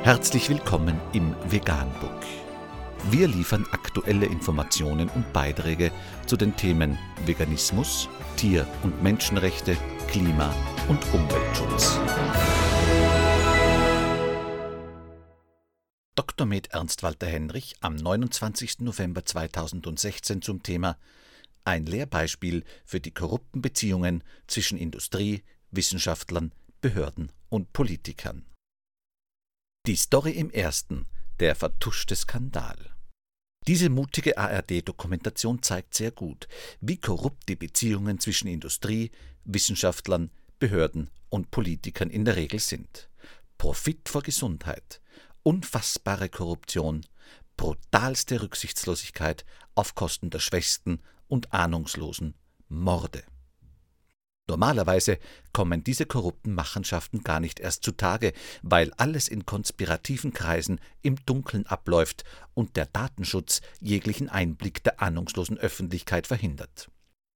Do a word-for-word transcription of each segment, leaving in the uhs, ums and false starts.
Herzlich willkommen im Veganbook. Wir liefern aktuelle Informationen und Beiträge zu den Themen Veganismus, Tier- und Menschenrechte, Klima- und Umweltschutz. Doktor Med Ernst Walter Henrich am neunundzwanzigsten November zweitausendsechzehn zum Thema Ein Lehrbeispiel für die korrupten Beziehungen zwischen Industrie, Wissenschaftlern, Behörden und Politikern. Die Story im Ersten, der vertuschte Skandal. Diese mutige A R D-Dokumentation zeigt sehr gut, wie korrupt die Beziehungen zwischen Industrie, Wissenschaftlern, Behörden und Politikern in der Regel sind. Profit vor Gesundheit, unfassbare Korruption, brutalste Rücksichtslosigkeit auf Kosten der Schwächsten und Ahnungslosen, Morde. Normalerweise kommen diese korrupten Machenschaften gar nicht erst zutage, weil alles in konspirativen Kreisen im Dunkeln abläuft und der Datenschutz jeglichen Einblick der ahnungslosen Öffentlichkeit verhindert.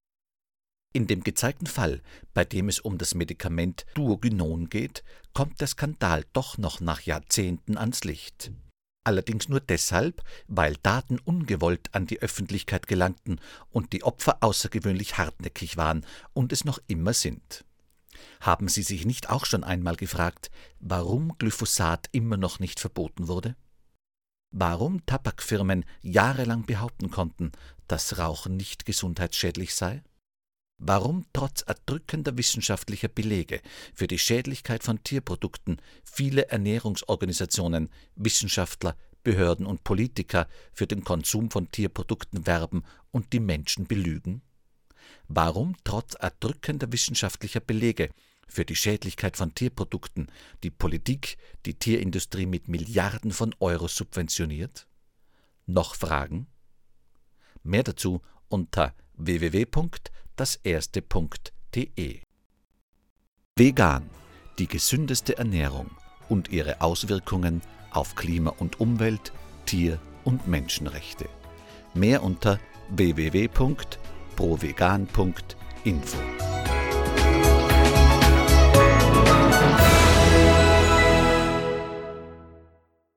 In dem gezeigten Fall, bei dem es um das Medikament Duogynon geht, kommt der Skandal doch noch nach Jahrzehnten ans Licht. Allerdings nur deshalb, weil Daten ungewollt an die Öffentlichkeit gelangten und die Opfer außergewöhnlich hartnäckig waren und es noch immer sind. Haben Sie sich nicht auch schon einmal gefragt, warum Glyphosat immer noch nicht verboten wurde? Warum Tabakfirmen jahrelang behaupten konnten, dass Rauchen nicht gesundheitsschädlich sei? Warum trotz erdrückender wissenschaftlicher Belege für die Schädlichkeit von Tierprodukten viele Ernährungsorganisationen, Wissenschaftler, Behörden und Politiker für den Konsum von Tierprodukten werben und die Menschen belügen? Warum trotz erdrückender wissenschaftlicher Belege für die Schädlichkeit von Tierprodukten die Politik die Tierindustrie mit Milliarden von Euro subventioniert? Noch Fragen? Mehr dazu unter w w w punkt das erste punkt d e. Vegan, die gesündeste Ernährung und ihre Auswirkungen auf Klima und Umwelt, Tier- und Menschenrechte. Mehr unter w w w punkt provegan punkt info.